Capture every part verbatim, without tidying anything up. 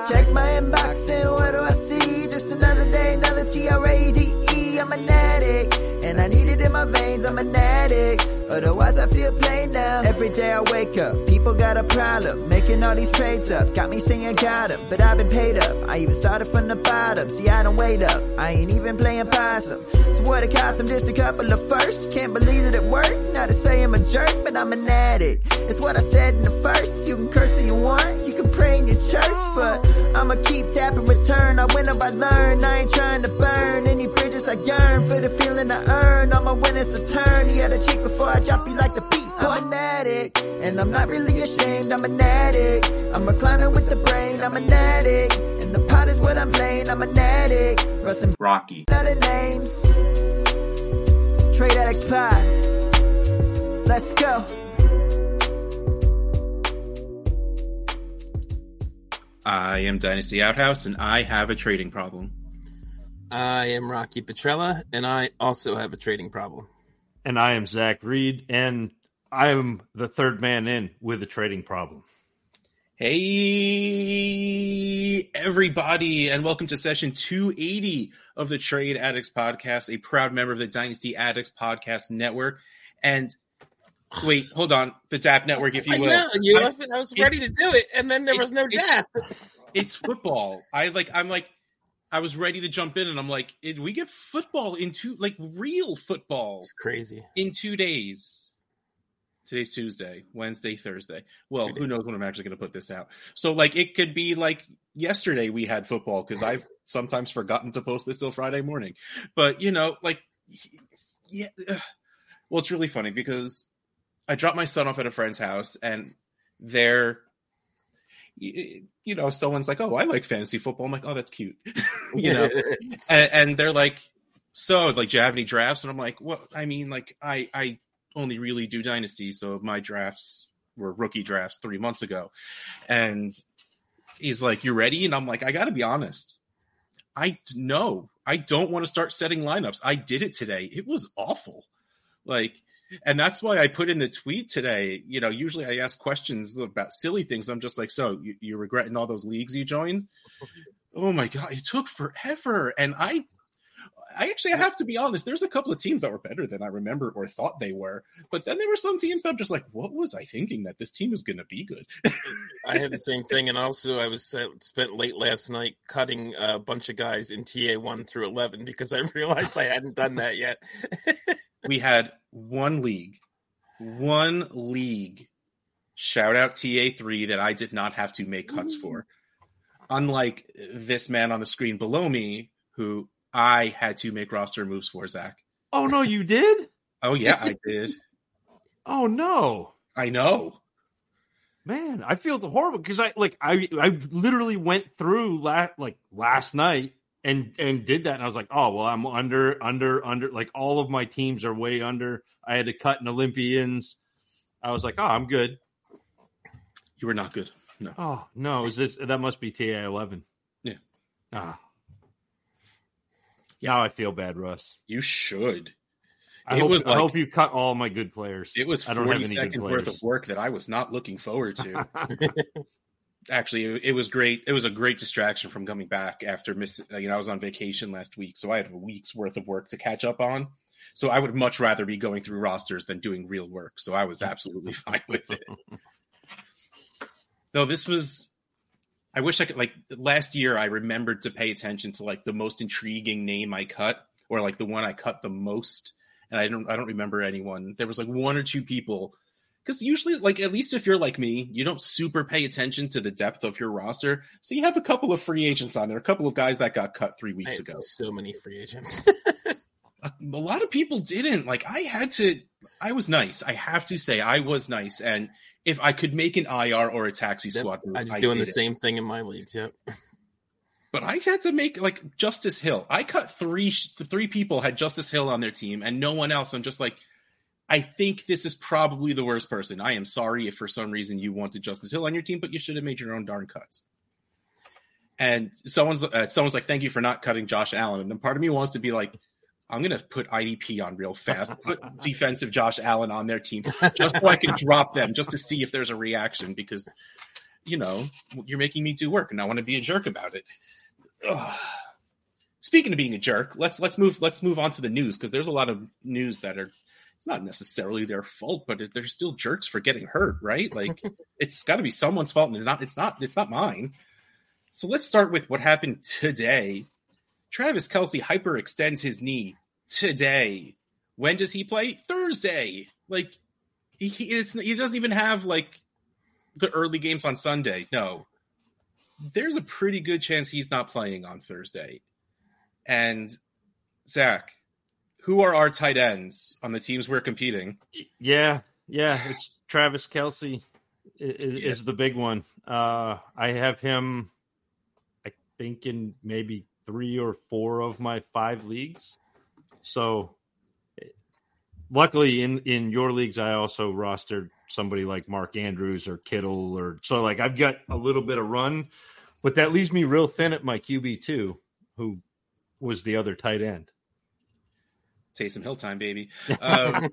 Check my inbox and what do I see? Just another day, another T R A D E. I'm an addict, and I need it in my veins. I'm an addict, otherwise I feel plain now. Every day I wake up, people got a problem, making all these trades up. Got me singing got 'em, but I've been paid up. I even started from the bottom, see I don't wait up. I ain't even playing possum. So what it cost them, just a couple of firsts. Can't believe that it worked, not to say I'm a jerk, but I'm an addict. It's what I said in the first. You can curse if you want, you can pray in your church, but I'ma keep tapping return. I win up, I learn, I ain't trying to burn any bridges. I yearn for the feeling I earn. All my winners a turn, you had a cheek before I drop you like the beat. I'm an addict, and I'm not really ashamed. I'm an addict, I'm reclining with the brain. I'm an addict, and the pot is what I'm playing. I'm an addict, Russell Rocky. Other names, Trade Addicts Pod. Let's go. I am Dynasty Outhouse, and I have a trading problem. I am Rocky Petrella, and I also have a trading problem. And I am Zach Reed, and I am the third man in with a trading problem. Hey, everybody, and welcome to session two eighty of the Trade Addicts Podcast, a proud member of the Dynasty Addicts Podcast Network. And wait, hold on, the D A P Network, if you will. I know, you I, I was ready to do it, and then there was no D A P. It's football. I like. I'm like. I was ready to jump in, and I'm like, "Did we get football in two, like real football? It's crazy in two days." Today's Tuesday, Wednesday, Thursday. Well, who knows when I'm actually going to put this out? So, like, it could be like yesterday we had football because I've sometimes forgotten to post this till Friday morning. But you know, like, yeah. Well, it's really funny because I dropped my son off at a friend's house, and they're. You know, someone's like, "Oh, I like fantasy football." I'm like, "Oh, that's cute," you know. and, and they're like, "So, like, do you have any drafts?" And I'm like, "Well, I mean, like, I I only really do dynasty, so my drafts were rookie drafts three months ago." And he's like, "You ready?" And I'm like, "I got to be honest. I no, I don't want to start setting lineups. I did it today. It was awful, like." And that's why I put in the tweet today. You know, usually I ask questions about silly things. I'm just like, so you, you're regretting all those leagues you joined? Oh my God, it took forever. And I, I actually I have to be honest. There's a couple of teams that were better than I remember or thought they were. But then there were some teams that I'm just like, what was I thinking that this team is going to be good? I had the same thing. And also I was uh, spent late last night cutting a bunch of guys in T A one through eleven because I realized I hadn't done that yet. We had one league, one league, shout out T A three that I did not have to make cuts for. Unlike this man on the screen below me, who I had to make roster moves for, Zach. Oh, no, you did? Oh, yeah, I did. Oh, no. I know. Man, I feel horrible because I like I I literally went through la- like last night and and did that, and I was like, oh well, I'm under under under like all of my teams are way under. I had to cut an Olympians. I was like, oh, I'm good. You were not good. No. Oh no, is this that must be T A eleven? Yeah. Ah. Now I feel bad, Russ. You should. I, it hope, was I like, hope you cut all my good players. It was forty seconds worth of work that I was not looking forward to. Actually, it, it was great. It was a great distraction from coming back after miss. You know, I was on vacation last week, so I had a week's worth of work to catch up on. So I would much rather be going through rosters than doing real work. So I was absolutely fine with it. Though this was, I wish I could, like last year, I remembered to pay attention to like the most intriguing name I cut, or like the one I cut the most. And I don't, I don't remember anyone. There was like one or two people, because usually, like at least if you're like me, you don't super pay attention to the depth of your roster. So you have a couple of free agents on there, a couple of guys that got cut three weeks ago. So many free agents. a, a lot of people didn't. Like I had to. I was nice. I have to say, I was nice. And if I could make an I R or a taxi squad move, I'm just I doing the it. same thing in my leagues. Yep. But I had to make like Justice Hill. I cut three, three people had Justice Hill on their team and no one else. I'm just like, I think this is probably the worst person. I am sorry if for some reason you wanted Justice Hill on your team, but you should have made your own darn cuts. And someone's, uh, someone's like, thank you for not cutting Josh Allen. And then part of me wants to be like, I'm going to put I D P on real fast, put defensive Josh Allen on their team just so I can drop them just to see if there's a reaction, because you know, you're making me do work and I want to be a jerk about it. Ugh. Speaking of being a jerk, let's let's move let's move on to the news, because there's a lot of news that are, it's not necessarily their fault, but they're still jerks for getting hurt, right? Like it's got to be someone's fault, and it's not it's not it's not mine. So let's start with what happened today. Travis Kelce hyperextends his knee today. When does he play? Thursday. Like he he, is, he doesn't even have like the early games on Sunday. No, there's a pretty good chance he's not playing on Thursday. And Zach, who are our tight ends on the teams we're competing? Yeah, yeah, it's Travis Kelce is, yeah. is the big one. Uh, I have him, I think, in maybe three or four of my five leagues. So, luckily, in, in your leagues, I also rostered somebody like Mark Andrews or Kittle, or so. Like I've got a little bit of run, but that leaves me real thin at my Q B too, who was the other tight end. Taysom Hill time, baby. Um,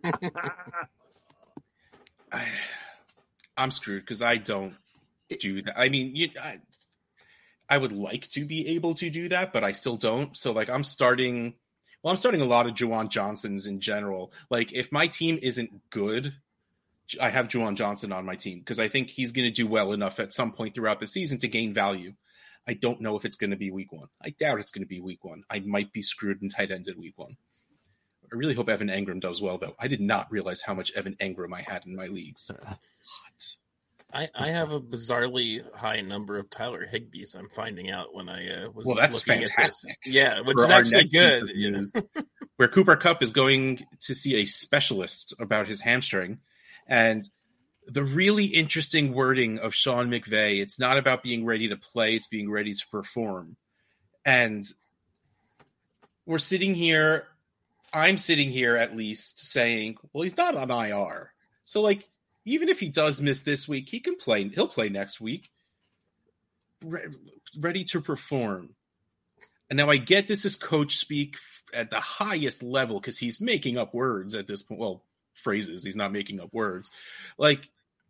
I, I'm screwed because I don't do that. I mean, you, I, I would like to be able to do that, but I still don't. So, like, I'm starting. Well, I'm starting a lot of Juwan Johnsons in general. Like, if my team isn't good, I have Juwan Johnson on my team because I think he's going to do well enough at some point throughout the season to gain value. I don't know if it's going to be week one. I doubt it's going to be week one. I might be screwed in tight ends at week one. I really hope Evan Engram does well, though. I did not realize how much Evan Engram I had in my leagues. What? I, I have a bizarrely high number of Tyler Higbees. I'm finding out when I uh, was well, that's looking fantastic. At this. Yeah, which For is actually good. You know? Where Cooper Kupp is going to see a specialist about his hamstring, and the really interesting wording of Sean McVay, it's not about being ready to play, it's being ready to perform. And we're sitting here, I'm sitting here at least saying, well, he's not on I R. So, like, even if he does miss this week, he can play, he'll play next week. Re- ready to perform. And now I get this is coach speak at the highest level because he's making up words at this point. Well, phrases. He's not making up words. Like,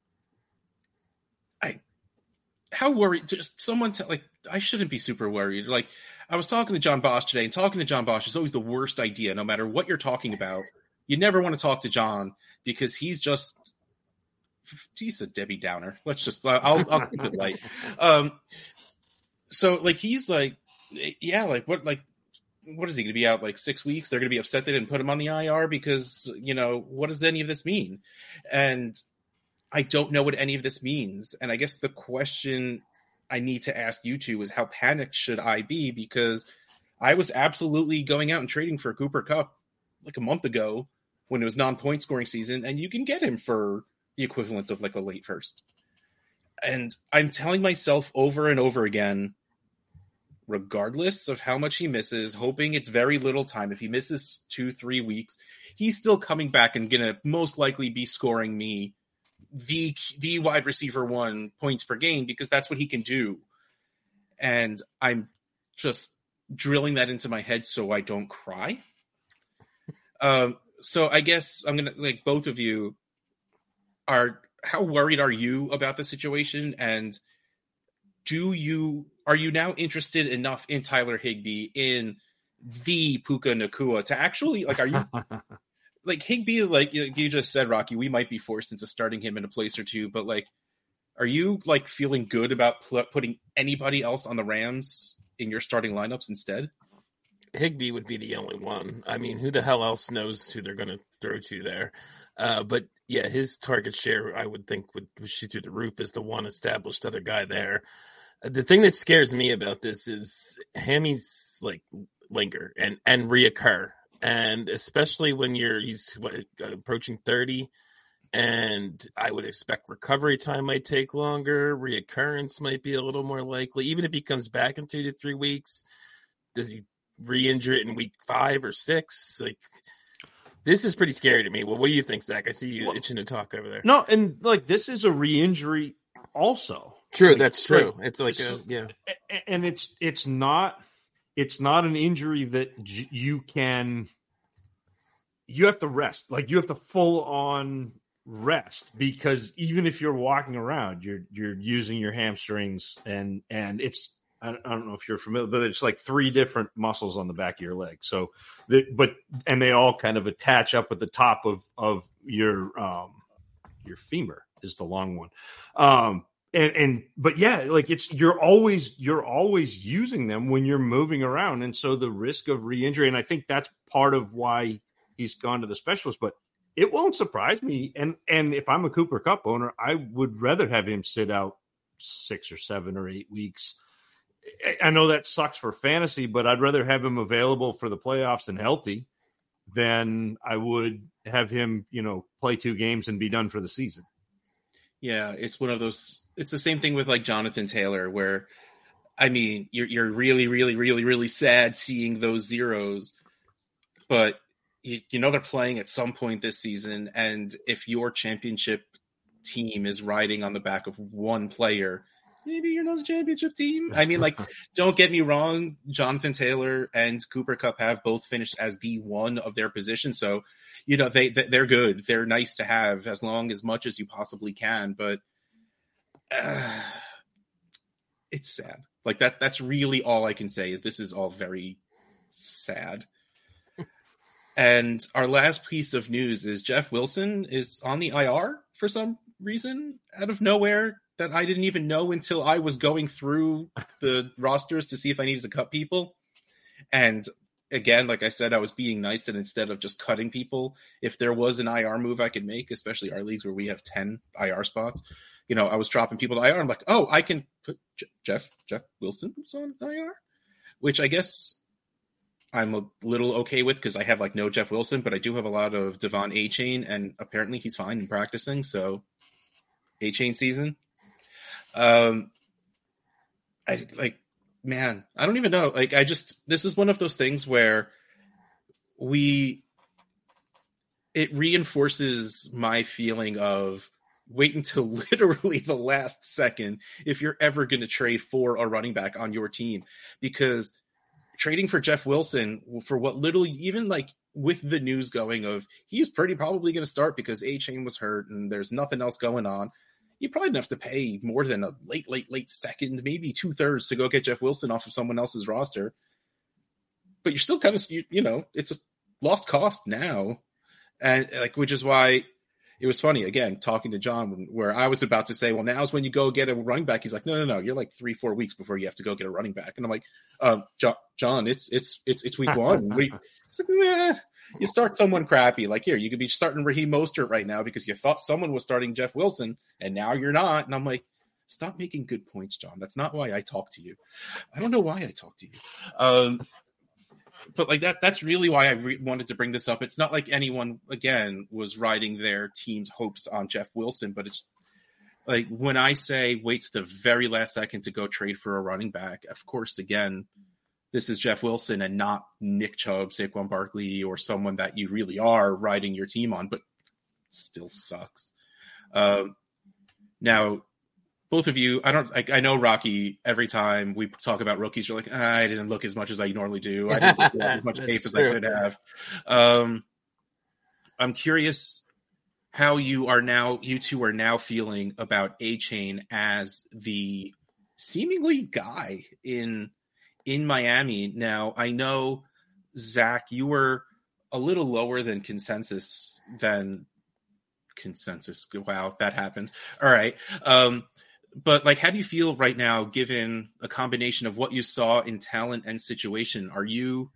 I, how worried? Just someone tell, like, I shouldn't be super worried. Like, I was talking to John Bosch today, and talking to John Bosch is always the worst idea. No matter what you're talking about, you never want to talk to John because he's just, he's a Debbie Downer. Let's just, I'll, I'll keep it light. Um, so like, he's like, yeah, like what, like, what is he going to be out like six weeks? They're going to be upset they didn't put him on the I R because, you know, what does any of this mean? And I don't know what any of this means. And I guess the question I need to ask you two is how panicked should I be? Because I was absolutely going out and trading for Cooper Kupp like a month ago when it was non-point scoring season, and you can get him for the equivalent of like a late first. And I'm telling myself over and over again, regardless of how much he misses, hoping it's very little time. If he misses two, three weeks, he's still coming back and going to most likely be scoring me the the wide receiver one points per game because that's what he can do. And I'm just drilling that into my head so I don't cry. Um, so I guess I'm going to, like, both of you are, how worried are you about the situation? And do you, are you now interested enough in Tyler Higbee, in the Puka Nacua to actually, like, are you like Higbee, like you just said, Rocky, we might be forced into starting him in a place or two, but like, are you like feeling good about pl- putting anybody else on the Rams in your starting lineups instead? Higbee would be the only one. I mean, who the hell else knows who they're going to throw to there? Uh, but yeah, his target share, I would think, would, would shoot through the roof as the one established other guy there. The thing that scares me about this is Hammy's like linger and, and reoccur. And especially when you're, he's what, approaching thirty, and I would expect recovery time might take longer. Reoccurrence might be a little more likely. Even if he comes back in two to three weeks, does he re-injure it in week five or six? Like, this is pretty scary to me. Well, what do you think, Zach? I see you well, itching to talk over there. No, and like, this is a re-injury also. True, like, that's true. Like, it's like so, a, yeah. And it's it's not it's not an injury that you can, you have to rest. Like, you have to full on rest, because even if you're walking around, you're you're using your hamstrings, and and it's I don't know if you're familiar, but it's like three different muscles on the back of your leg. So, the, but and they all kind of attach up at the top of of your um your femur is the long one. Um, and and but yeah, like it's you're always you're always using them when you're moving around, and so the risk of re-injury, and I think that's part of why he's gone to the specialist, but. It won't surprise me. And and if I'm a Cooper Kupp owner, I would rather have him sit out six or seven or eight weeks. I know that sucks for fantasy, but I'd rather have him available for the playoffs and healthy than I would have him, you know, play two games and be done for the season. Yeah, it's one of those. It's the same thing with like Jonathan Taylor, where, I mean, you're you're really, really, really, really sad seeing those zeros, but you, you know they're playing at some point this season, and if your championship team is riding on the back of one player, maybe you're not a championship team. I mean, like, don't get me wrong, Jonathan Taylor and Cooper Kupp have both finished as the one of their position, so you know they they're good. They're nice to have as long as much as you possibly can, but uh, it's sad. Like that. That's really all I can say. Is this is all very sad. And our last piece of news is Jeff Wilson is on the I R for some reason out of nowhere that I didn't even know until I was going through the rosters to see if I needed to cut people. And again, like I said, I was being nice, and instead of just cutting people, if there was an I R move I could make, especially our leagues where we have ten I R spots, you know, I was dropping people to I R. I'm like, oh, I can put J- Jeff Jeff Wilson on I R, which I guess I'm a little okay with because I have like no Jeff Wilson, but I do have a lot of Devon A-Chain, and apparently he's fine in practicing. So A-Chain season. Um, I like, man, I don't even know. Like, I just, this is one of those things where we, it reinforces my feeling of wait until literally the last second if you're ever going to trade for a running back on your team, because trading for Jeff Wilson for what little, even like with the news going of he's pretty probably going to start because A-Chain was hurt and there's nothing else going on, you probably don't have to pay more than a late, late, late second, maybe two thirds to go get Jeff Wilson off of someone else's roster. But you're still kind of, you, you know, it's a lost cost now. And like, which is why it was funny, again, talking to John, where I was about to say, well, now's when you go get a running back. He's like, no, no, no, you're like three, four weeks before you have to go get a running back. And I'm like, um, John, John it's, it's, it's, it's week one. We, it's like, nah. You start someone crappy. Like, here, you could be starting Raheem Mostert right now because you thought someone was starting Jeff Wilson, and now you're not. And I'm like, stop making good points, John. That's not why I talk to you. I don't know why I talk to you. Um, but like that, that's really why I re- wanted to bring this up. It's not like anyone, again, was riding their team's hopes on Jeff Wilson, but it's like when I say wait to the very last second to go trade for a running back, of course, again, this is Jeff Wilson and not Nick Chubb, Saquon Barkley, or someone that you really are riding your team on, but still sucks. Um, now, both of you, I don't, I, I know, Rocky, every time we talk about rookies, you're like, ah, I didn't look as much as I normally do. I didn't look as much tape as true. I could have. Um, I'm curious how you are now, you two are now feeling about A-Chain as the seemingly guy in in Miami. Now, I know, Zach, you were a little lower than consensus than consensus. Wow, that happened. All right. Um, but like, how do you feel right now, given a combination of what you saw in talent and situation? Are you,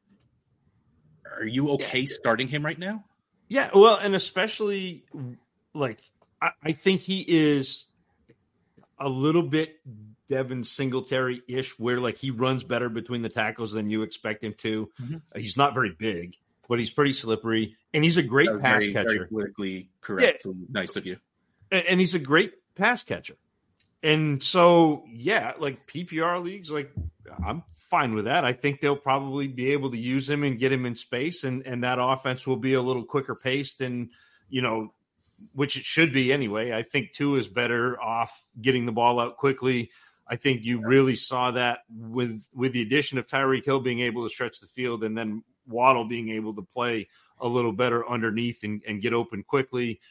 are you okay yeah. starting him right now? Yeah. Well, and especially like, I, I think he is a little bit Devin Singletary-ish, where like he runs better between the tackles than you expect him to. Mm-hmm. Uh, he's not very big, but he's pretty slippery, and he's a great pass very, catcher. Very politically correct. Yeah. Nice of you. And, and he's a great pass catcher. And so, yeah, like P P R leagues, like I'm fine with that. I think they'll probably be able to use him and get him in space, and, and that offense will be a little quicker paced, and, you know, which it should be anyway. I think Tua is better off getting the ball out quickly. I think you really saw that with with the addition of Tyreek Hill being able to stretch the field, and then Waddle being able to play a little better underneath and, and get open quickly.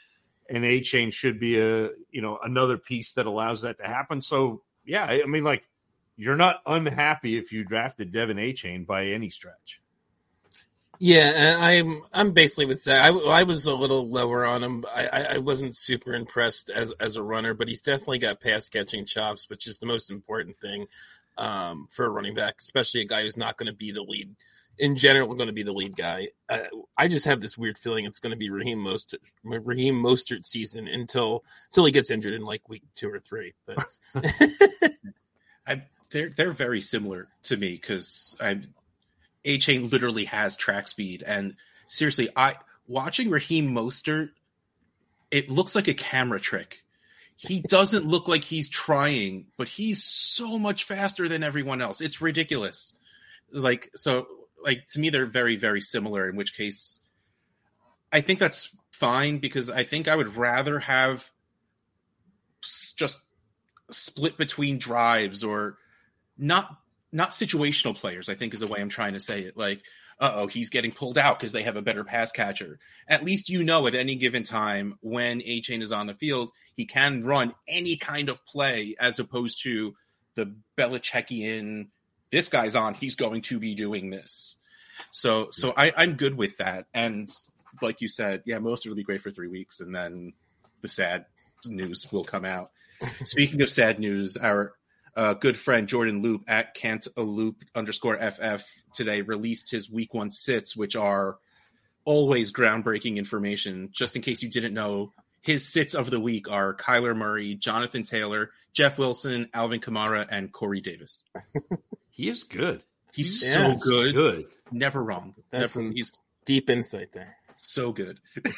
and A-Chain should be a, you know, another piece that allows that to happen. So, yeah, I mean, like, you're not unhappy if you drafted Devin A-Chain by any stretch. Yeah, I'm I'm basically with Zach. I, I was a little lower on him. I, I wasn't super impressed as as a runner, but he's definitely got pass catching chops, which is the most important thing um, for a running back, especially a guy who's not going to be the lead. In general, going to be the lead guy. Uh, I just have this weird feeling it's going to be Raheem Mostert, Raheem Mostert season until until he gets injured in like week two or three. But I, they're they're very similar to me because I'm. A-Chain literally has track speed, and seriously, I watching Raheem Mostert, it looks like a camera trick. He doesn't look like he's trying, but he's so much faster than everyone else. It's ridiculous. Like so, like to me, they're very, very similar. In which case, I think that's fine because I think I would rather have just split between drives or not. Not situational players, I think is the way I'm trying to say it. Like, uh-oh, he's getting pulled out because they have a better pass catcher. At least you know at any given time when A-Chain is on the field, he can run any kind of play as opposed to the Belichickian, this guy's on, he's going to be doing this. So so I, I'm good with that. And like you said, yeah, most will be great for three weeks, and then the sad news will come out. Speaking of sad news, our Uh, good friend Jordan Loop at Cantaloupe underscore F F today released his week one sits, which are always groundbreaking information. Just in case you didn't know, his sits of the week are Kyler Murray, Jonathan Taylor, Jeff Wilson, Alvin Kamara, and Corey Davis. He is good. He's yeah, so good. Good. Never wrong. That's Never, some he's deep insight there. so good.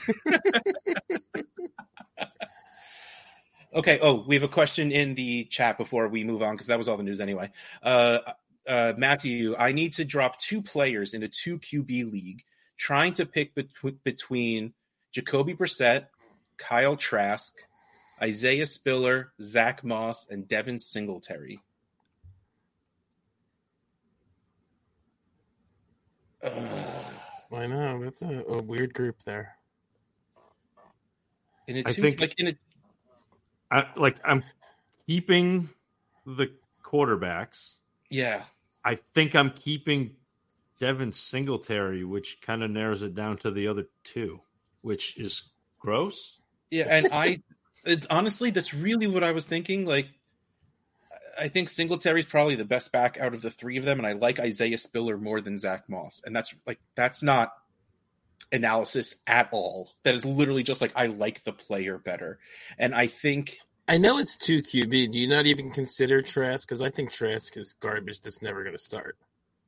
Okay. Oh, we have a question in the chat before we move on because that was all the news anyway. Uh, uh, Matthew, I need to drop two players in a two Q B league, trying to pick bet- between Jacoby Brissett, Kyle Trask, Isaiah Spiller, Zach Moss, and Devin Singletary. Uh, I know that's a, a weird group there. in a I two, think- like in a I, like, I'm keeping the quarterbacks. yeah. I think I'm keeping Devin Singletary, which kind of narrows it down to the other two, which is gross. Yeah, and I, it's honestly, that's really what I was thinking. Like, I think Singletary's probably the best back out of the three of them, and I like Isaiah Spiller more than Zach Moss. And that's like, that's not analysis at all. That is literally just like, I like the player better. And I think, I know it's two Q B. Do you not even consider Trask? Because I think Trask is garbage that's never going to start.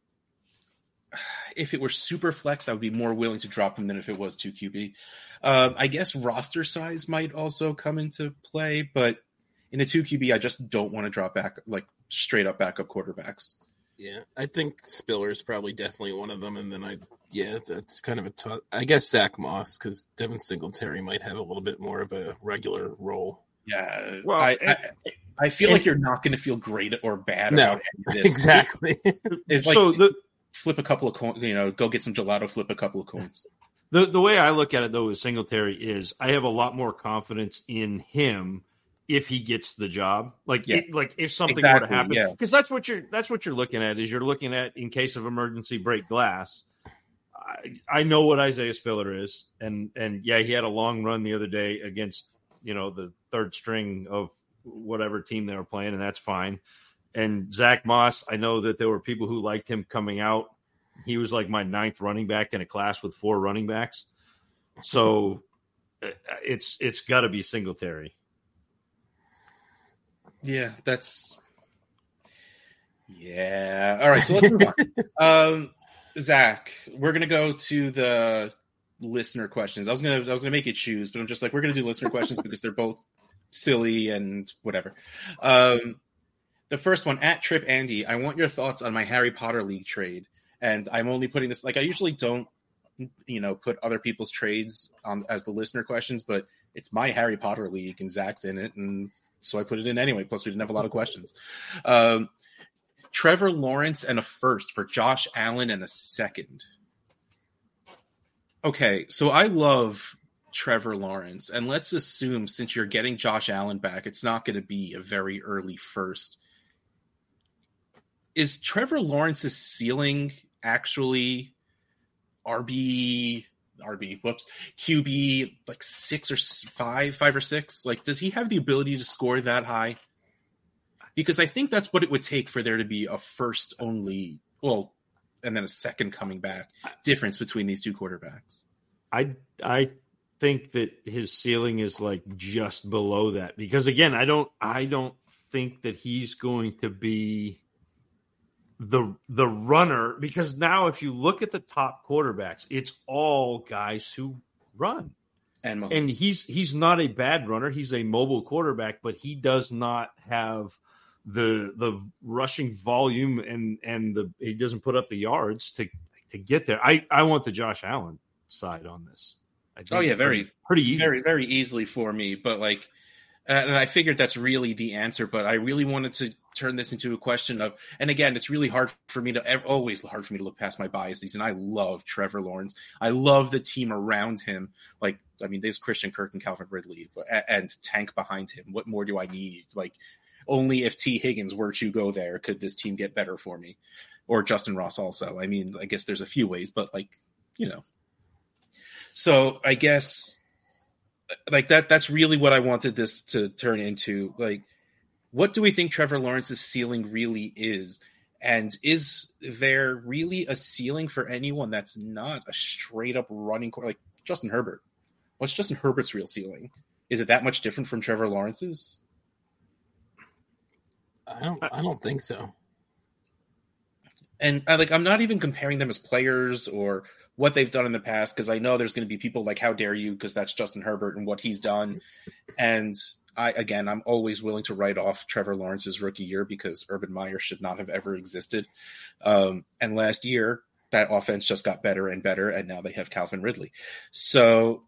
if it were super flex, I would be more willing to drop him than if it was two Q B. Um, I guess roster size might also come into play, but in a two Q B, I just don't want to drop back, like straight up backup quarterbacks. Yeah, I think Spiller is probably definitely one of them. And then I, yeah, that's kind of a tough, I guess Zach Moss, because Devin Singletary might have a little bit more of a regular role. Yeah. Well, I, and- I, I feel and- like you're not going to feel great or bad No, about any of this. exactly. It's like so the flip a couple of coins, you know, go get some gelato, flip a couple of coins. The the way I look at it, though, with Singletary is I have a lot more confidence in him if he gets the job. Like, Yeah. it, like if something Exactly, were to happen, yeah. because that's what you're that's what you're looking at. Is you're looking at in case of emergency break glass. I, I know what Isaiah Spiller is, and and yeah, he had a long run the other day against you know the third string of whatever team they were playing, and that's fine. And Zach Moss, I know that there were people who liked him coming out. He was like my ninth running back in a class with four running backs. So it's it's got to be Singletary. Yeah, that's yeah. All right, so let's move on. Um, Zach, we're gonna go to the listener questions. I was gonna I was gonna make you choose, but I'm just like we're gonna do listener questions because they're both silly and whatever. Um, the first one at Trip Andy, I want your thoughts on my Harry Potter League trade, and I'm only putting this like I usually don't, you know, put other people's trades on as the listener questions, but it's my Harry Potter League and Zach's in it, and so I put it in anyway. Plus, we didn't have a lot of questions. Um, Trevor Lawrence and a first for Josh Allen and a second. Okay, so I love Trevor Lawrence, and let's assume since you're getting Josh Allen back, it's not going to be a very early first. Is Trevor Lawrence's ceiling actually R B, R B, whoops, Q B like six or five, five or six? Like, does he have the ability to score that high? Because I think that's what it would take for there to be a first only, well, and then a second coming back difference between these two quarterbacks. I, I think that his ceiling is like just below that, because again, I don't, I don't think that he's going to be the the runner, because now if you look at the top quarterbacks, it's all guys who run. And, and he's he's not a bad runner. He's a mobile quarterback, but he does not have the the rushing volume and and the he doesn't put up the yards to to get there. I, I want the Josh Allen side on this. I think oh yeah, very pretty, pretty easy. Very very easly for me, but like and I figured that's really the answer, but I really wanted to turn this into a question of, and again, it's really hard for me to, always hard for me to look past my biases, and I love Trevor Lawrence. I love the team around him. Like, I mean, there's Christian Kirk and Calvin Ridley, and Tank behind him. What more do I need? Like, only if T. Higgins were to go there could this team get better for me. Or Justin Ross also. I mean, I guess there's a few ways, but like, you know. So I guess like that, that's really what I wanted this to turn into. Like, what do we think Trevor Lawrence's ceiling really is? And is there really a ceiling for anyone that's not a straight up running core? Like Justin Herbert. What's Justin Herbert's real ceiling? Is it that much different from Trevor Lawrence's? I don't I don't think so. And I, like, I'm not even comparing them as players or what they've done in the past, because I know there's going to be people like, how dare you, because that's Justin Herbert and what he's done. And I, again, I'm always willing to write off Trevor Lawrence's rookie year because Urban Meyer should not have ever existed. Um, and last year, that offense just got better and better, and now they have Calvin Ridley. So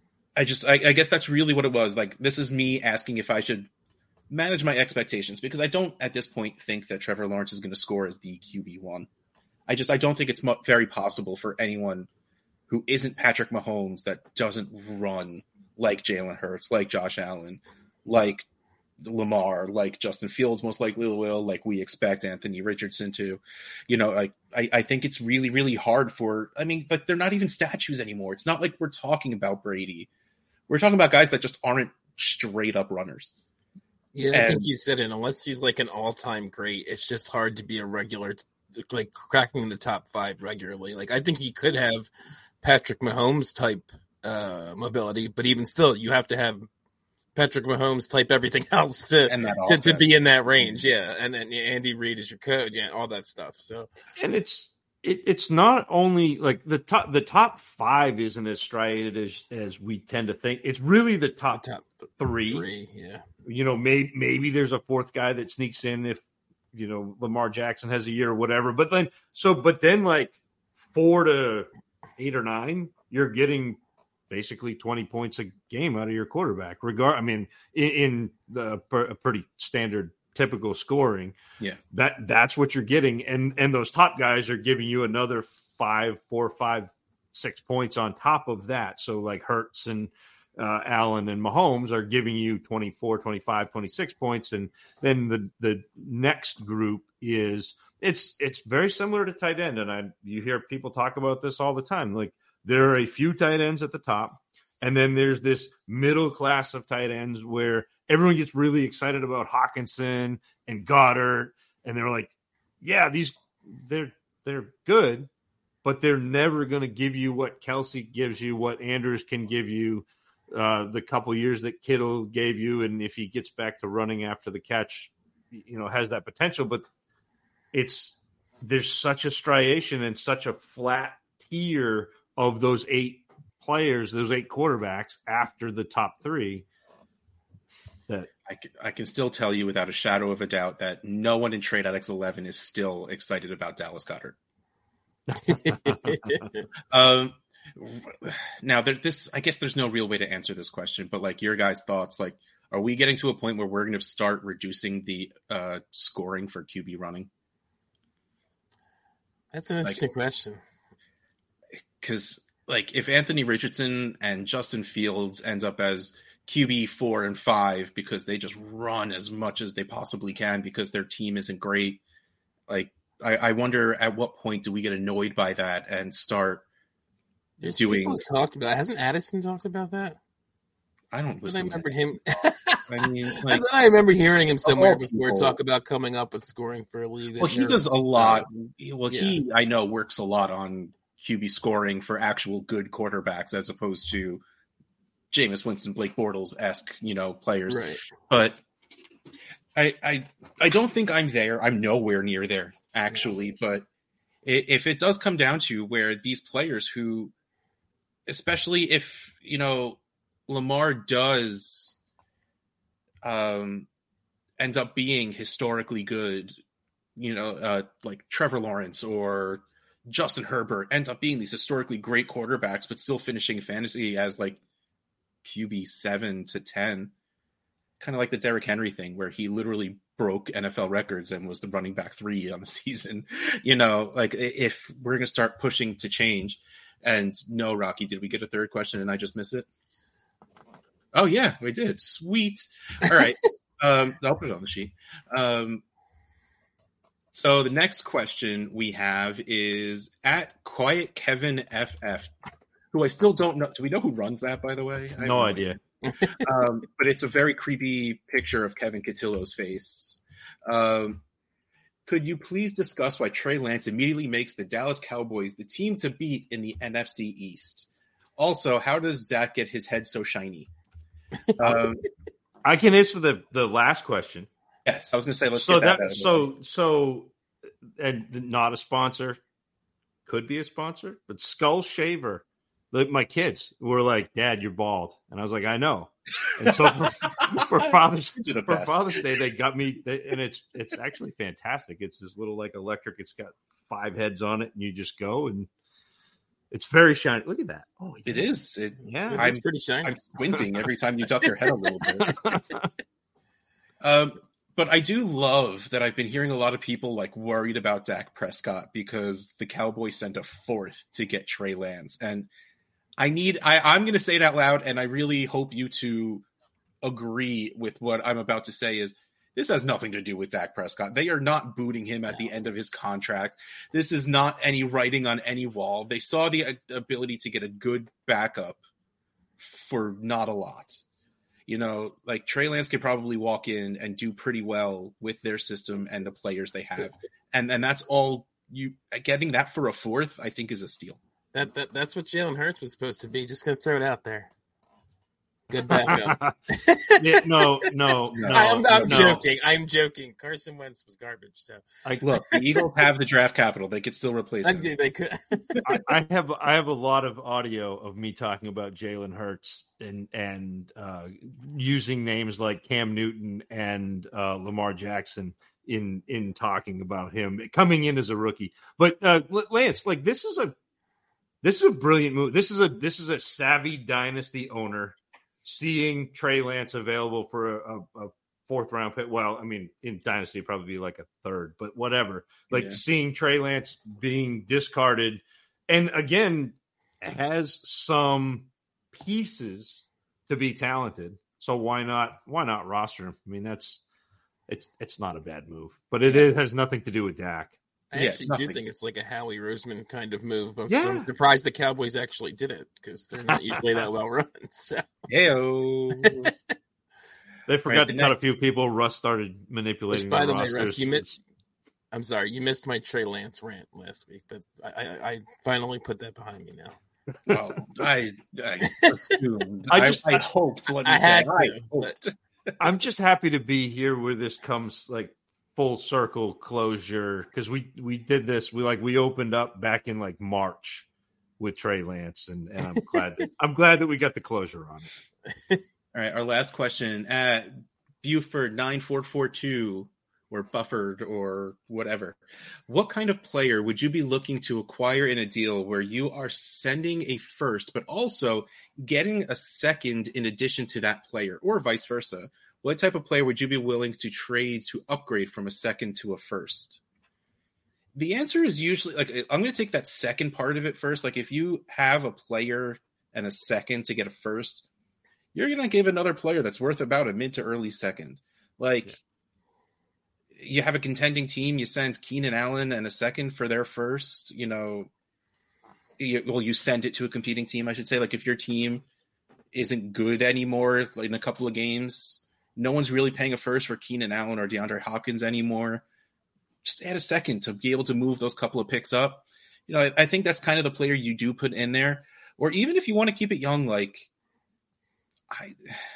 I just, I, I guess that's really what it was. Like, this is me asking if I should manage my expectations, because I don't at this point think that Trevor Lawrence is going to score as the Q B one. I just, I don't think it's mo- very possible for anyone who isn't Patrick Mahomes that doesn't run like Jalen Hurts, like Josh Allen, like Lamar, like Justin Fields most likely will, like we expect Anthony Richardson to. You know, I, I, I think it's really, really hard for, I mean, like, they're not even statues anymore. It's not like we're talking about Brady. We're talking about guys that just aren't straight up runners. Yeah, and, I think you said it. Unless he's like an all-time great, it's just hard to be a regular, like cracking the top five regularly. Like, I think he could have Patrick Mahomes type uh, mobility, but even still, you have to have Patrick Mahomes type everything else to to, to be in that range. Yeah, and then Andy Reid is your coach, yeah, all that stuff. So, and it's it, it's not only like the top the top five isn't as striated as as we tend to think. It's really the top, the top three. Three, yeah. You know, maybe maybe there's a fourth guy that sneaks in if, you know, Lamar Jackson has a year or whatever. But then, so, but then like four to eight or nine, you're getting basically twenty points a game out of your quarterback. Regard, I mean, in, in the a pretty standard, typical scoring. Yeah, that that's what you're getting, and and those top guys are giving you another five, four, five, six points on top of that. So like Hurts and Uh, Allen and Mahomes are giving you twenty-four, twenty-five, twenty-six points. And then the, the next group is it's, it's very similar to tight end. And I, you hear people talk about this all the time. Like, there are a few tight ends at the top, and then there's this middle class of tight ends where everyone gets really excited about Hawkinson and Goddard. And they're like, yeah, these they're, they're good, but they're never going to give you what Kelsey gives you, what Andrews can give you. Uh, the couple years that Kittle gave you, and if he gets back to running after the catch, you know, has that potential. But it's there's such a striation and such a flat tier of those eight players, those eight quarterbacks after the top three. That I can, I can still tell you without a shadow of a doubt that no one in Trade Addicts eleven is still excited about Dallas Goedert. um. Now, there, this I guess there's no real way to answer this question, but like your guys' thoughts, like, are we getting to a point where we're going to start reducing the uh, scoring for Q B running? That's an interesting like, question. Because like if Anthony Richardson and Justin Fields end up as Q B four and five because they just run as much as they possibly can because their team isn't great, like I, I wonder at what point do we get annoyed by that and start There's doing. Talked about hasn't Addison talked about that? I don't listen. I remembered him. I mean, like, I thought I remember hearing him somewhere before people, talk about coming up with scoring for a league. Well, he does a lot. Well, yeah. he I know works a lot on Q B scoring for actual good quarterbacks as opposed to Jameis Winston, Blake Bortles-esque, you know, players. Right. But I, I, I don't think I'm there. I'm nowhere near there, actually. But if it does come down to where these players who, especially if, you know, Lamar does um, end up being historically good, you know, uh, like Trevor Lawrence or Justin Herbert ends up being these historically great quarterbacks, but still finishing fantasy as like Q B seven to ten, kind of like the Derrick Henry thing where he literally broke N F L records and was the running back three on the season. You know, like if we're going to start pushing to change. And no, Rocky, did we get a third question and I just miss it? Oh yeah, we did. Sweet. All right. um, I'll put it on the sheet. Um, so the next question we have is at Quiet Kevin F F, who I still don't know. Do we know who runs that, by the way? I No idea. um, but it's a very creepy picture of Kevin Cotillo's face. Um, could you please discuss why Trey Lance immediately makes the Dallas Cowboys the team to beat in the N F C East? Also, how does Zach get his head so shiny? Um, I can answer the, the last question. Yes, I was going to say let's so get that. that so so, and not a sponsor, could be a sponsor, but Skull Shaver. My kids were like, "Dad, you're bald," and I was like, "I know." And so for, for Father's for Father's Day, they got me, they, and it's it's actually fantastic. It's this little like electric. It's got five heads on it, and you just go, and it's very shiny. Look at that! Oh, yeah. It is. It, yeah, it's pretty shiny. I'm squinting every time you tuck your head a little bit. um, but I do love that I've been hearing a lot of people like worried about Dak Prescott because the Cowboys sent a fourth to get Trey Lance, and I need, I, I'm going to say it out loud, and I really hope you two agree with what I'm about to say is this has nothing to do with Dak Prescott. They are not booting him at the end of his contract. This is not any writing on any wall. They saw the ability to get a good backup for not a lot. You know, like Trey Lance could probably walk in and do pretty well with their system and the players they have. And and that's all you getting that for a fourth, I think is a steal. That, that that's what Jalen Hurts was supposed to be. Just gonna throw it out there. Good backup. yeah, no, no, no. I'm, I'm no. joking. I'm joking. Carson Wentz was garbage. So I, look, the Eagles have the draft capital. They could still replace him. They could. I, I have I have a lot of audio of me talking about Jalen Hurts and and uh, using names like Cam Newton and uh, Lamar Jackson in in talking about him coming in as a rookie. But uh, Lance, like this is a this is a brilliant move. This is a this is a savvy dynasty owner seeing Trey Lance available for a, a, a fourth round pick. Well, I mean, in dynasty, it'd probably be like a third, but whatever. Like yeah. seeing Trey Lance being discarded, and again has some pieces to be talented. So why not? Why not roster him? I mean, that's it's it's not a bad move, but it, it has nothing to do with Dak. I yeah, actually do think it's like a Howie Roseman kind of move. I'm, yeah. I'm surprised the Cowboys actually did it because they're not usually that well run. So. Hey-o. They forgot right, to the cut next. a few people. Russ started manipulating. Which, by the way, rosters. Russ, you missed. I'm sorry, you missed my Trey Lance rant last week, but I, I, I finally put that behind me now. Oh, I, I assumed. I, just, I, I hoped. Let me I say, had I to. hoped. I'm just happy to be here where this comes like full circle closure because we we did this. We like we opened up back in like March with Trey Lance, and, and I'm glad that I'm glad that we got the closure on it. All right, our last question at Buford nine four four two or Bufford or whatever. What kind of player would you be looking to acquire in a deal where you are sending a first, but also getting a second in addition to that player, or vice versa? What type of player would you be willing to trade to upgrade from a second to a first? the answer is usually like I'm going to take that second part of it first. Like if you have a player and a second to get a first, you're going to give another player that's worth about a mid to early second. Like yeah. You have a contending team, you send Keenan Allen and a second for their first, you know, you, well, you send it to a competing team, I should say. Like if your team isn't good anymore, like in a couple of games, no one's really paying a first for Keenan Allen or DeAndre Hopkins anymore. Just add a second to be able to move those couple of picks up. You know, I, I think that's kind of the player you do put in there. Or even if you want to keep it young, like I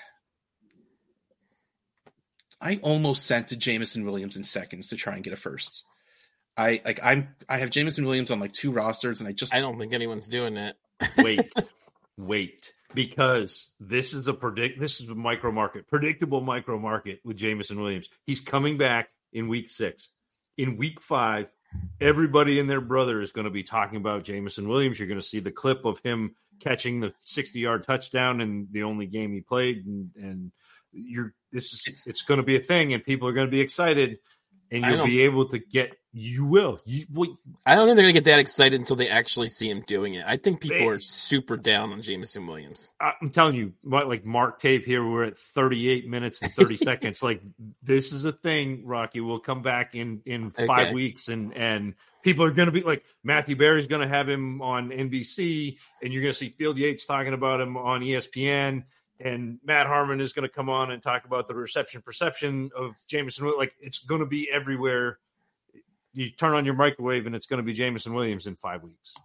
I almost sent to Jameson Williams in seconds to try and get a first. I like I'm I have Jameson Williams on like two rosters, and I just I don't think anyone's doing that. wait, wait, because this is a predict. This is a micro market, predictable micro market with Jameson Williams. He's coming back in week six. In week five, everybody and their brother is going to be talking about Jameson Williams. You're going to see the clip of him catching the sixty-yard touchdown in the only game he played, and and you're this is it's, it's going to be a thing, and people are going to be excited, and you'll be able to get. You will. You, well, I don't think they're going to get that excited until they actually see him doing it. I think people are super down on Jameson Williams. I'm telling you, like Mark Tape here, we're at thirty-eight minutes and thirty seconds. Like this is a thing, Rocky. We'll come back in, in five okay. weeks, and, and people are going to be like, Matthew Berry's going to have him on N B C, and you're going to see Field Yates talking about him on E S P N, and Matt Harmon is going to come on and talk about the reception perception of Jameson. Like it's going to be everywhere. You turn on your microwave and it's going to be Jameson Williams in five weeks.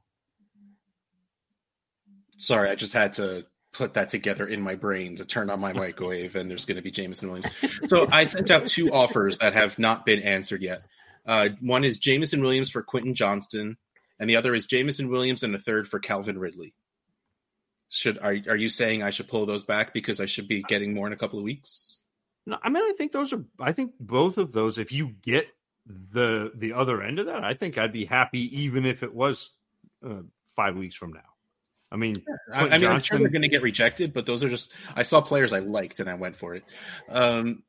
Sorry, I just had to put that together in my brain to turn on my microwave and there's going to be Jameson Williams. So I sent out two offers that have not been answered yet. Uh, one is Jameson Williams for Quentin Johnston, and the other is Jameson Williams and a third for Calvin Ridley. Should are are you saying I should pull those back because I should be getting more in a couple of weeks? No, I mean I think those are. I think both of those. If you get the the other end of that, I think I'd be happy even if it was uh, five weeks from now. I mean, yeah. I, I mean, Johnston, I'm sure they're going to get rejected, but those are just. I saw players I liked and I went for it. Um,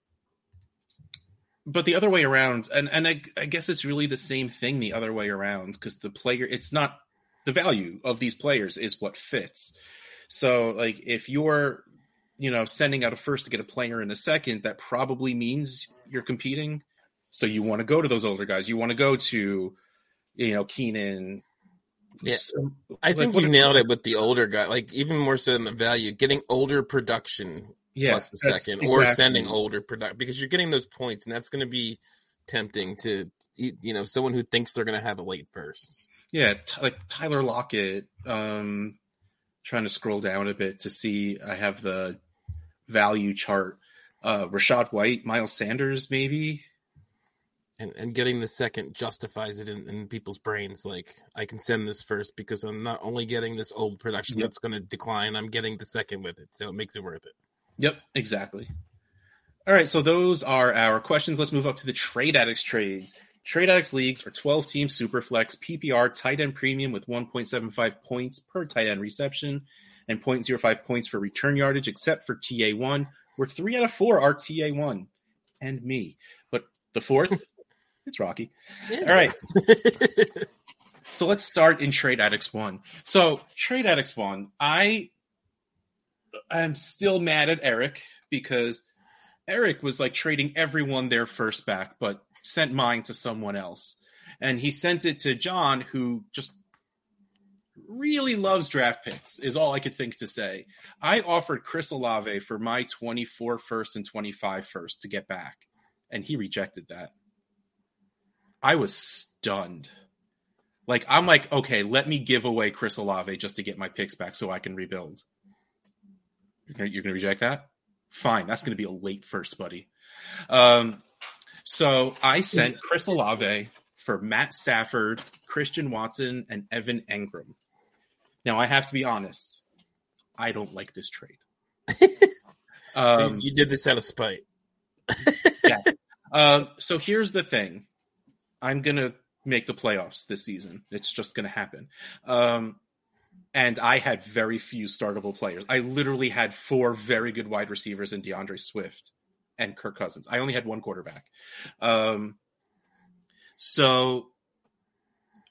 but the other way around, and and I, I guess it's really the same thing the other way around because the player, it's not the value of these players is what fits. So, like, if you're, you know, sending out a first to get a player in a second, that probably means you're competing. So you want to go to those older guys. You want to go to, you know, Keenan. Yeah, so, I like, think you nailed it with the older guy. Like, even more so than the value, getting older production yeah, plus the second, exactly. or sending older production because you're getting those points, and that's going to be tempting to, you know, someone who thinks they're going to have a late first. Yeah, t- like Tyler Lockett. Um, trying to scroll down a bit to see. I have the value chart. Uh, Rashad White, Miles Sanders, maybe. And and getting the second justifies it in, in people's brains. Like, I can send this first because I'm not only getting this old production yep. that's going to decline, I'm getting the second with it. So it makes it worth it. Yep, exactly. All right, so those are our questions. Let's move up to the Trade Addicts trades. Trade Addicts leagues are twelve-team Superflex P P R tight end premium with one point seven five points per tight end reception and zero point zero five points for return yardage, except for T A one, where three out of four are T A one and me. But the fourth, it's Rocky. Yeah. All right. So let's start in Trade Addicts one. So Trade Addicts one, I am still mad at Eric because Eric was like trading everyone their first back, but sent mine to someone else. And he sent it to John, who just really loves draft picks, is all I could think to say. I offered Chris Olave for my twenty-four first and twenty-five first to get back, and he rejected that. I was stunned. Like, I'm like, okay, let me give away Chris Olave just to get my picks back so I can rebuild. You're going you're to reject that? Fine, that's going to be a late first, buddy. Um, so I sent Chris Olave for Matt Stafford, Christian Watson, and Evan Engram. Now, I have to be honest. I don't like this trade. um, you did this out of spite. Yes. Uh, so here's the thing. I'm going to make the playoffs this season. It's just going to happen. Um, and I had very few startable players. I literally had four very good wide receivers in DeAndre Swift and Kirk Cousins. I only had one quarterback. Um, so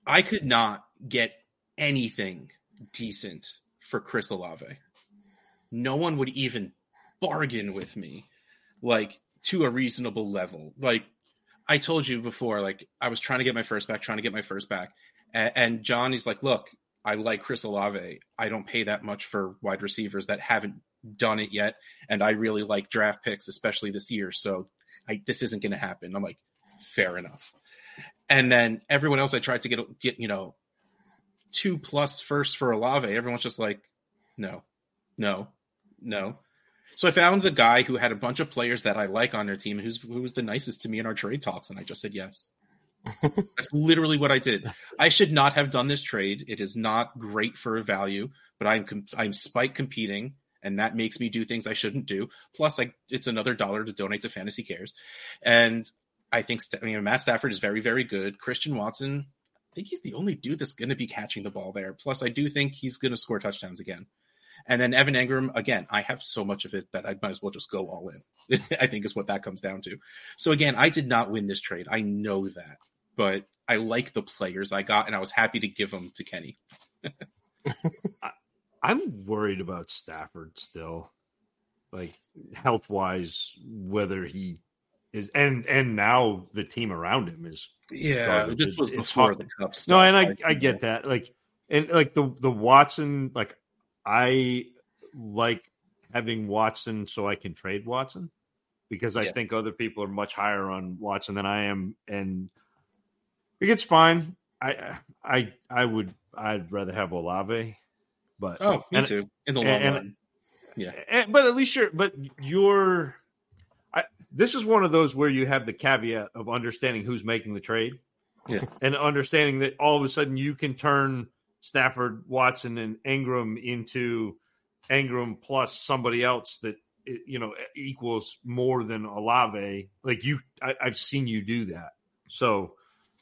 I could not get anything decent for Chris Olave. No one would even bargain with me, like, to a reasonable level. Like, I told you before, like, I was trying to get my first back, trying to get my first back. And, and John, he's like, look, I like Chris Olave. I don't pay that much for wide receivers that haven't done it yet. And I really like draft picks, especially this year. So I, this isn't going to happen. I'm like, fair enough. And then everyone else I tried to get, get, you know, two plus first for Olave. Everyone's just like, no, no, no. So I found the guy who had a bunch of players that I like on their team, who's who was the nicest to me in our trade talks, and I just said yes. That's literally what I did. I should not have done this trade. It is not great for value, but I'm I'm spike competing, and that makes me do things I shouldn't do. Plus, I, it's another dollar to donate to Fantasy Cares, and I think I mean Matt Stafford is very very good. Christian Watson, I think he's the only dude that's going to be catching the ball there. Plus, I do think he's going to score touchdowns again. And then Evan Engram, again, I have so much of it that I might as well just go all in, I think is what that comes down to. So again, I did not win this trade. I know that, but I like the players I got, and I was happy to give them to Kenny. I, I'm worried about Stafford still, like health-wise, whether he is, and and now the team around him is. Yeah, garbage. this was It's before hard. the Cup stuff. No, and I, I get that. Like, and like the the Watson, like I like having Watson so I can trade Watson because I Yeah. think other people are much higher on Watson than I am, and it's fine. I I I would I'd rather have Olave, but Oh, me and, too. In the long and- run. Yeah. and- but at least you're but you're. I, this is one of those where you have the caveat of understanding who's making the trade, Yeah. and understanding that all of a sudden you can turn Stafford, Watson, and Ingram into Ingram plus somebody else that you know equals more than Olave. Like you, I, I've seen you do that. So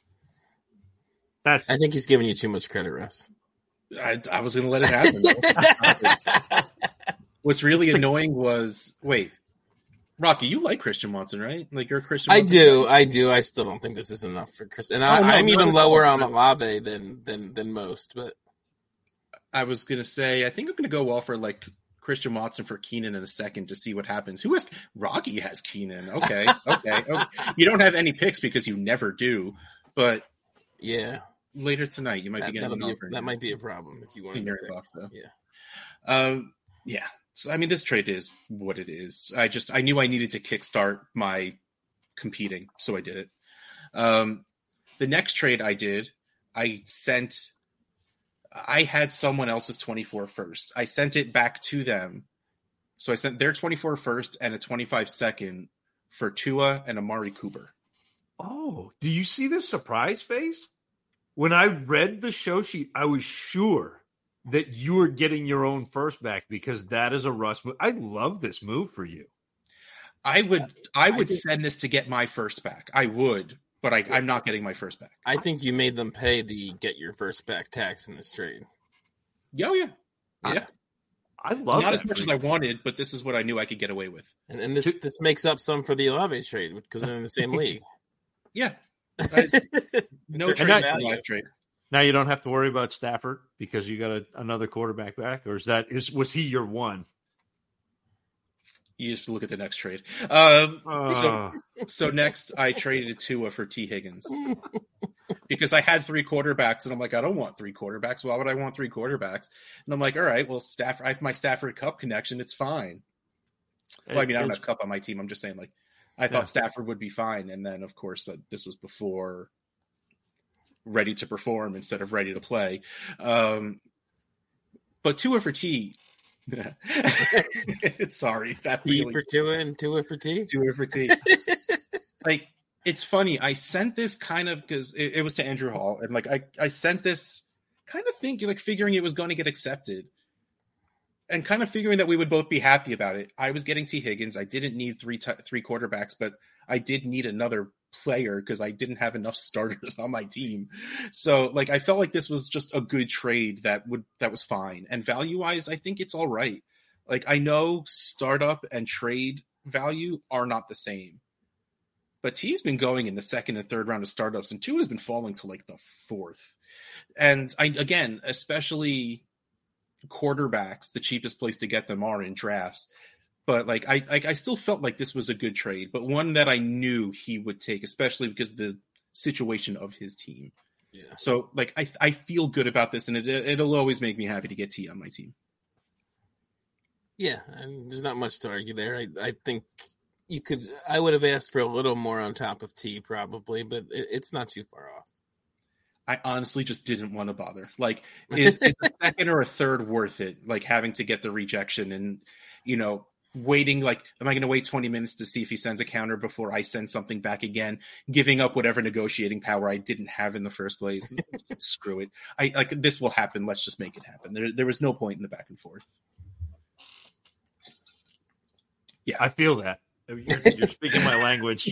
that I think he's giving you too much credit, Russ. I, I was going to let it happen. What's really It's the- annoying was, wait, Rocky, you like Christian Watson, right? Like you're a Christian I Watson do, fan. I do. I still don't think this is enough for Chris, and Oh, I, no, I'm not even at lower all. on Olave than than than most. But I was going to say, I think I'm going to go all for like Christian Watson for Keenan in a second to see what happens. Who has Rocky has Keenan? Okay, okay, okay. You don't have any picks because you never do, but yeah, later tonight you might that, be getting that'll an be offer a, that might be a problem if you want in to your pick. box, though. Yeah, Um, yeah. So I mean, this trade is what it is. I just I knew I needed to kickstart my competing, so I did it. Um, the next trade I did, I sent. I had someone else's twenty-four first. I sent it back to them, so I sent their twenty-four first and a twenty-five second for Tua and Amari Cooper. Oh, do you see this surprise face? When I read the show sheet, I was sure that you were getting your own first back because that is a Russ move. I love this move for you. I would I would I think- send this to get my first back. I would, but I, I'm not getting my first back. I think you made them pay the get your first back tax in this trade. Yo, yeah, yeah. I love Not that as much for as you. I wanted, but this is what I knew I could get away with. And, and this this makes up some for the Olave trade because they're in the same league. Yeah. I, no And trade that- value. Live trade. Now you don't have to worry about Stafford because you got a, another quarterback back, or is that is was he your one? You just look at the next trade. Um, Uh, so, so next I traded Tua for T. Higgins because I had three quarterbacks, and I'm like, I don't want three quarterbacks. Why would I want three quarterbacks? And I'm like, all right, well, Stafford, I have my Stafford Cup connection. It's fine. Well, I mean, I don't have Cup on my team. I'm just saying, like, I thought Yeah. Stafford would be fine, and then of course uh, this was before ready to perform instead of ready to play. Um, but Tua for T. Sorry, that T really for Tua and Tua for T. Tua for T. Like, it's funny. I sent this kind of because it, it was to Andrew Hall, and like I, I sent this kind of thinking, like figuring it was going to get accepted, and kind of figuring that we would both be happy about it. I was getting T. Higgins. I didn't need three t- three quarterbacks, but I did need another player because I didn't have enough starters on my team. So like I felt like this was just a good trade that would that was fine. And value wise, I think it's all right. Like I know startup and trade value are not the same. But T's been going in the second and third round of startups, and two has been falling to like the fourth. and I again, especially quarterbacks, the cheapest place to get them are in drafts. But like I, I, I still felt like this was a good trade, but one that I knew he would take, especially because of the situation of his team. Yeah. So like I, I feel good about this, and it, it'll always make me happy to get T on my team. Yeah, I mean, there's not much to argue there. I, I think you could. I would have asked for a little more on top of T, probably, but it, it's not too far off. I honestly just didn't want to bother. Like, is, is a second or a third worth it? Like having to get the rejection and, you know, waiting. Like, am I going to wait twenty minutes to see if he sends a counter before I send something back again? Giving up whatever negotiating power I didn't have in the first place. Screw it. I like this will happen. Let's just make it happen. There, there was no point in the back and forth. Yeah, I feel that. You're, you're speaking my language.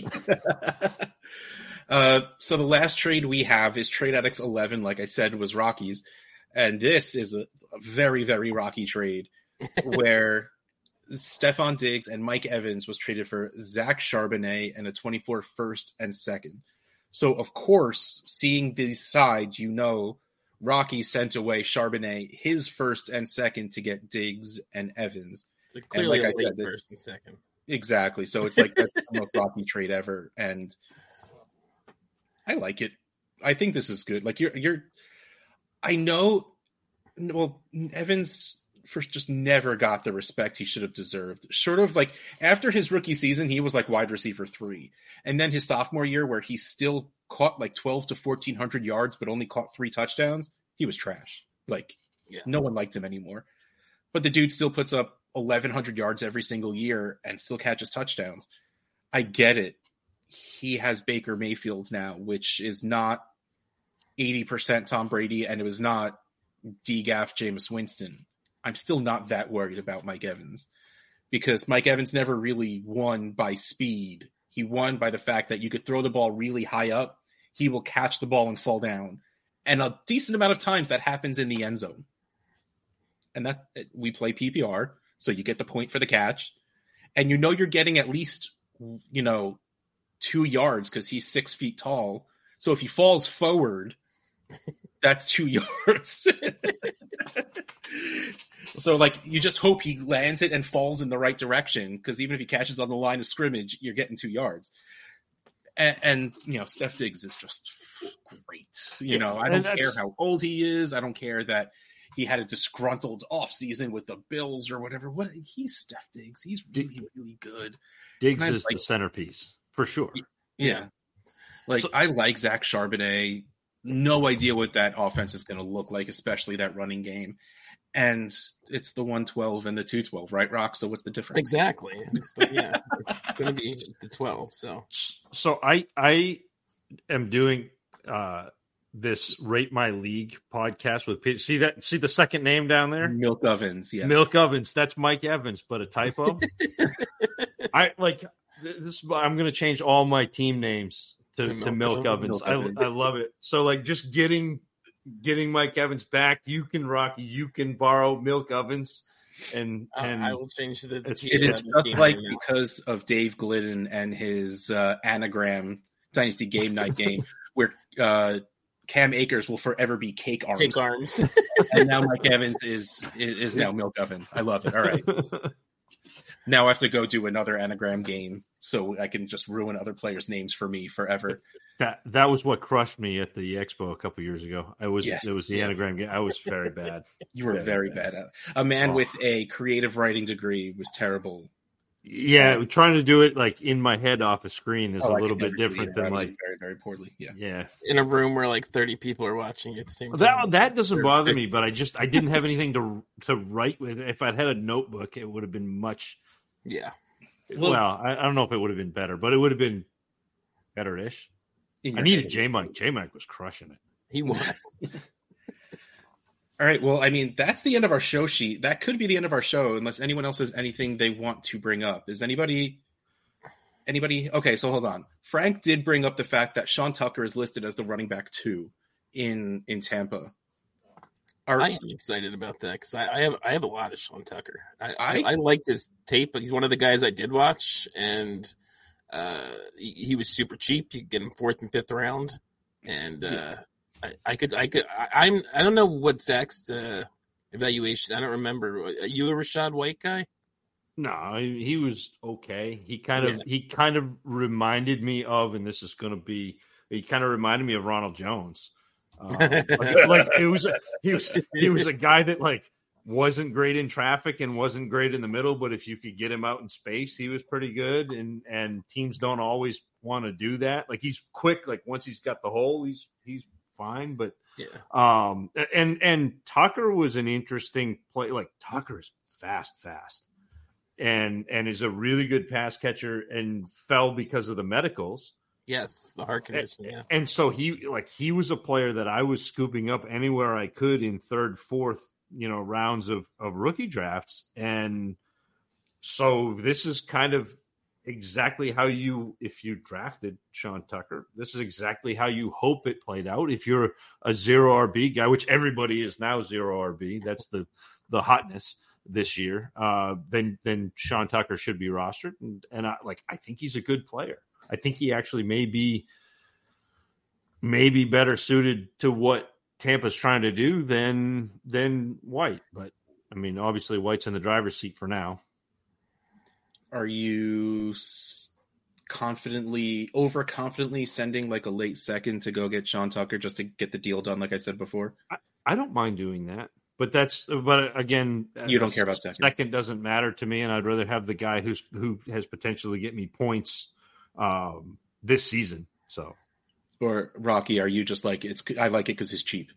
Uh, so the last trade we have is Trade Addicts eleven, like I said, was Rockies. And this is a, a very, very rocky trade where Stephon Diggs and Mike Evans was traded for Zach Charbonnet and a twenty-four first and second. So, of course, seeing this side, you know, Rockies sent away Charbonnet, his first and second, to get Diggs and Evans. It's clearly like a late said, first and second. Exactly. So it's like that's the most rocky trade ever. And I like it. I think this is good. Like you're, you're, I know, well, Evans first just never got the respect he should have deserved. Sort of like after his rookie season, he was like wide receiver three. And then his sophomore year where he still caught like twelve to fourteen hundred yards, but only caught three touchdowns. He was trash. Like yeah. No one liked him anymore, but the dude still puts up eleven hundred yards every single year and still catches touchdowns. I get it. He has Baker Mayfield now, which is not eighty percent Tom Brady, and it was not D G A F Jameis Winston. I'm still not that worried about Mike Evans because Mike Evans never really won by speed. He won by the fact that you could throw the ball really high up. He will catch the ball and fall down. And a decent amount of times that happens in the end zone. And that we play P P R, so you get the point for the catch. And you know you're getting at least, you know, two yards because he's six feet tall. So if he falls forward, that's two yards. So like you just hope he lands it and falls in the right direction because even if he catches on the line of scrimmage, you're getting two yards. And, and you know, Steph Diggs is just great. You yeah, know, I don't care how old he is. I don't care that he had a disgruntled offseason with the Bills or whatever. What he's Steph Diggs. He's really, really good. Diggs is like, the centerpiece. For sure. Yeah. yeah. Like, so, I like Zach Charbonnet. No idea what that offense is going to look like, especially that running game. And it's the one twelve and the two twelve, right, Rock? So what's the difference? Exactly. It's the, yeah, it's going to be the twelve. So, so I I am doing uh, this Rate My League podcast with Peter. See that? See the second name down there? Milk Ovens. Yes. Milk Ovens. That's Mike Evans, but a typo. I like. This, I'm going to change all my team names to, to, to Milk, Milk Ovens. Milk I, Ovens. I love it. So, like, just getting getting Mike Evans back. You can Rocky. You can borrow Milk Ovens, and and uh, I will change the. the it is just like now. Because of Dave Glidden and his uh, anagram Dynasty Game Night game, where uh, Cam Akers will forever be Cake Arms. Cake Arms, and now Mike Evans is is, is now Milk Oven. I love it. All right. Now I have to go do another anagram game so I can just ruin other players' names for me forever. That that was what crushed me at the expo a couple years ago. I was yes, it was the yes. anagram game. I was very bad. You were very, very bad. bad. A man oh. with a creative writing degree was terrible. Yeah, um, trying to do it like in my head off a screen is oh, a little bit different than like very very poorly. Yeah, yeah. In a room where like thirty people are watching at the same time. That that doesn't bother me, but I just I didn't have anything to to write with. If I'd had a notebook, it would have been much. Yeah. Well, well I, I don't know if it would have been better, but it would have been better-ish. I needed J-Mike. J-Mike was crushing it. He was. All right. Well, I mean, that's the end of our show sheet. That could be the end of our show unless anyone else has anything they want to bring up. Is anybody anybody okay, so hold on. Frank did bring up the fact that Sean Tucker is listed as the running back two in in Tampa. Are, I am excited about that because I, I have I have a lot of Sean Tucker. I, I, I liked his tape, but he's one of the guys I did watch, and uh, he, he was super cheap. You could get him fourth and fifth round, and uh, I, I could, I could, I, I'm, I don't know what Zach's uh, evaluation. I don't remember. Are you a Rachaad White guy? No, he, he was okay. He kind of, Yeah. he kind of reminded me of, and this is going to be, he kind of reminded me of Ronald Jones. Uh, like, like it was, a, he was, he was a guy that like wasn't great in traffic and wasn't great in the middle, but if you could get him out in space, he was pretty good. And and teams don't always want to do that. Like he's quick. Like once he's got the hole, he's he's fine. But Yeah. um, and and Tucker was an interesting play. Like Tucker is fast, fast, and and is a really good pass catcher and fell because of the medicals. Yes, the heart condition. Yeah, And so he like he was a player that I was scooping up anywhere I could in third, fourth, you know, rounds of, of rookie drafts. And so this is kind of exactly how you, if you drafted Sean Tucker, this is exactly how you hope it played out. If you're a zero R B guy, which everybody is now zero R B, that's the, the hotness this year, uh, then, then Sean Tucker should be rostered. And, and I like, I think he's a good player. I think he actually may be, may be better suited to what Tampa's trying to do than than White. But, I mean, obviously White's in the driver's seat for now. Are you confidently, overconfidently sending like a late second to go get Sean Tucker just to get the deal done, like I said before? I, I don't mind doing that. But that's, but again, You don't care about seconds. Second doesn't matter to me, and I'd rather have the guy who's who has potentially get me points um, this season. So, Or Rocky, are you just like, it's? I like it because it's cheap.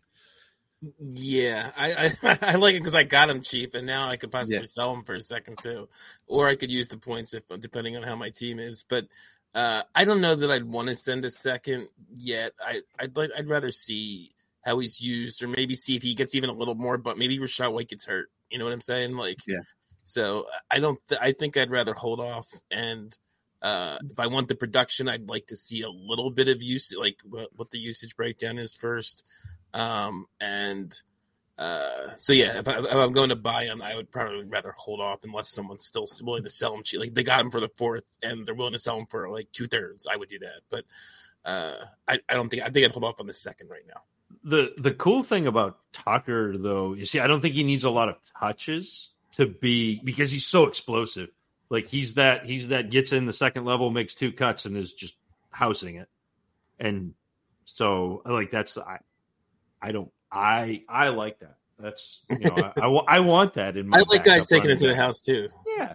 yeah. I I, I like it because I got him cheap, and now I could possibly Yeah. sell him for a second too, or I could use the points if depending on how my team is. But uh, I don't know that I'd want to send a second yet. I I'd like I'd rather see how he's used, or maybe see if he gets even a little more. But maybe Rachaad White gets hurt. You know what I'm saying? Like, Yeah. So I don't. Th- I think I'd rather hold off. And uh, if I want the production, I'd like to see a little bit of use, like what, what the usage breakdown is first. Um, and uh, so yeah, if, I, if I'm going to buy him, I would probably rather hold off unless someone's still willing to sell him cheap. Like they got him for the fourth, and they're willing to sell him for like two thirds. I would do that, but uh, I, I don't think I think I'd hold off on the second right now. the the cool thing about Tucker, though, you see, I don't think he needs a lot of touches to be, because he's so explosive. Like he's that he's that gets in the second level, makes two cuts, and is just housing it. And so, like that's I, I don't I I like that. That's you know I, I, wa- I want that in my. I like guys backup taking it to running the back. house too. Yeah.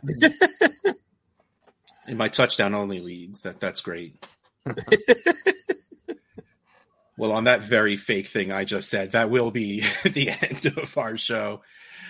In my touchdown only leagues, that that's great. Well, on that very fake thing I just said, that will be the end of our show.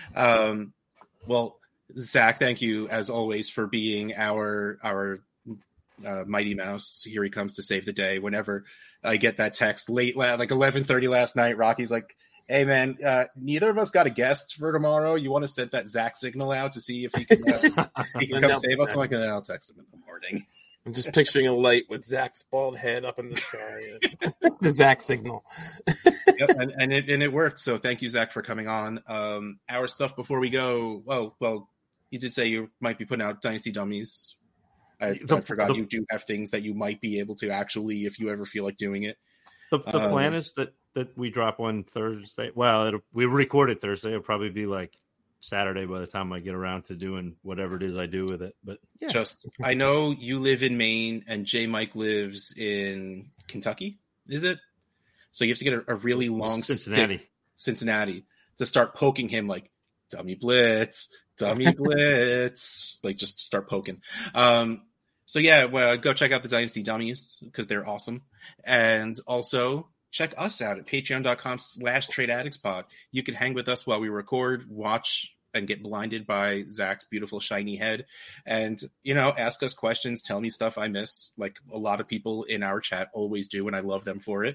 Um, well, Zach, thank you as always for being our our uh, Mighty Mouse. Here he comes to save the day. Whenever I get that text late, la- like eleven thirty last night, Rocky's like, "Hey man, uh, neither of us got a guest for tomorrow. You want to send that Zach signal out to see if he can uh, he can come save us?" I'm like, "I'll text him in the morning." I'm just picturing a light with Zach's bald head up in the sky. The Zach signal. Yep, and, and it and it worked. So thank you, Zach, for coming on. Um, our stuff before we go. Well, well, you did say you might be putting out Dynasty Dummies. I, The- I forgot the- you do have things that you might be able to actually, if you ever feel like doing it. The, the Um, plan is that, that we drop one Thursday. Well, it'll, we record it Thursday. It'll probably be like Saturday by the time I get around to doing whatever it is I do with it. But yeah, Just, I know you live in Maine and J Mike lives in Kentucky. Is it? So you have to get a, a really long Cincinnati. stick, Cincinnati, to start poking him like dummy blitz, dummy blitz, like just start poking. Um, so yeah, well, go check out the Dynasty Dummies because they're awesome. And also check us out at patreon.com slash trade addicts pod. You can hang with us while we record, watch, and get blinded by Zach's beautiful shiny head. And, you know, ask us questions, tell me stuff I miss, like a lot of people in our chat always do, and I love them for it.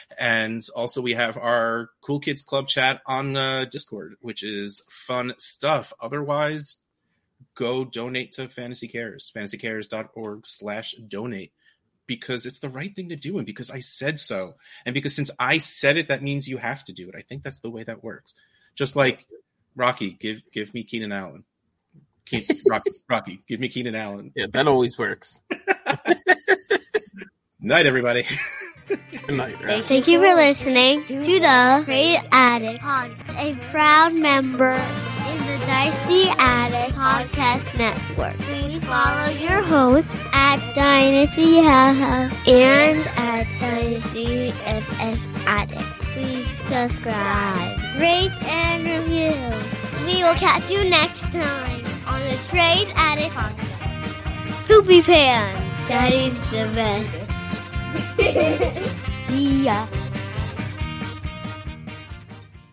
And also we have our Cool Kids Club chat on uh, Discord, which is fun stuff. Otherwise, go donate to Fantasy Cares, fantasycares.org slash donate. Because it's the right thing to do, and because I said so. And because since I said it, that means you have to do it. I think that's the way that works. Just like Rocky, give give me Keenan Allen. Ke- Rocky, Rocky, give me Keenan Allen. Yeah, that always works. Night, everybody. Good night, Ralph. Thank you for listening to the Trade Addict Podcast, a proud member in the Dynasty Addict Podcast Network. Please follow your hosts at Dynasty Haha and at Dynasty F F Addict. Please subscribe, rate, and review. We will catch you next time on the Trade Addict Podcast. Poopy Pan, that is the best. See ya.